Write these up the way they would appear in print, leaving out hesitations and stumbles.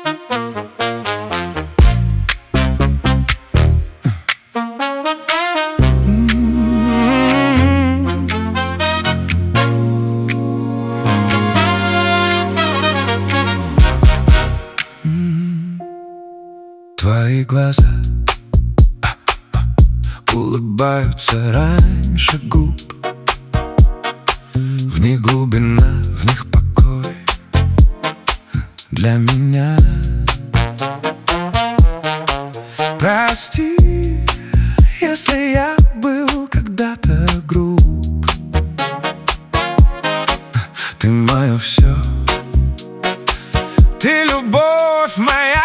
Твои глаза улыбаются раньше губ. В них глубина, в них покой для меня. Прости, если я был когда-то груб. Ты мое все, ты любовь моя.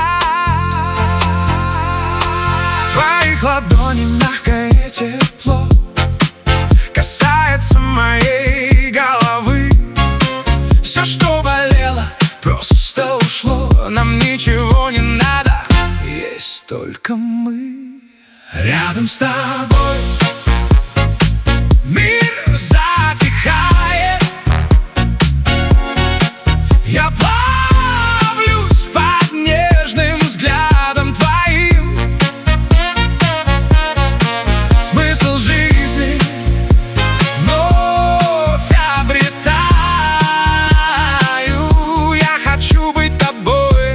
В твоих ладоней мягкое тепло касается моей головы. Все, что болело, просто ушло. Нам ничего не надо, есть только мы. Рядом с тобой мир затихает. Я плавлюсь под нежным взглядом твоим. Смысл жизни вновь обретаю. Я хочу быть тобой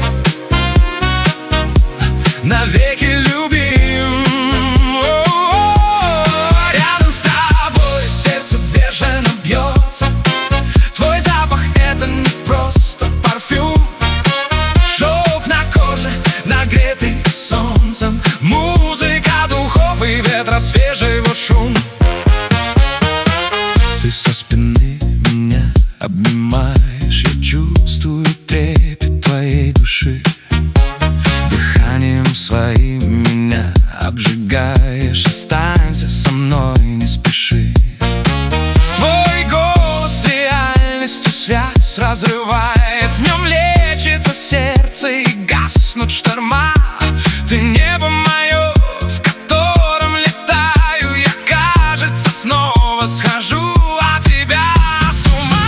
навеки любим. Рядом с тобой сердце бешено бьется. Твой запах — это не просто парфюм. Шелк на коже, нагретый солнцем. Музыка духов и ветра, свежего шум. Ты со спины меня обнимаешь. Я чувствую трепет твоей души. Дыханием своим меня обжигаешь. Останься со мной, не спеши. Твой голос с реальностью связь разрывает. В нем лечится сердце и гаснут шторма. Ты небо мое, в котором летаю. Я, кажется, снова схожу от тебя с ума.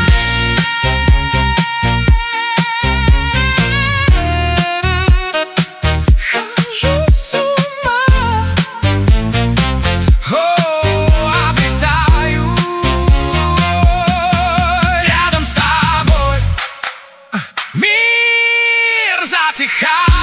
Хожу с ума. Обретаю. Рядом с тобой мир затихает.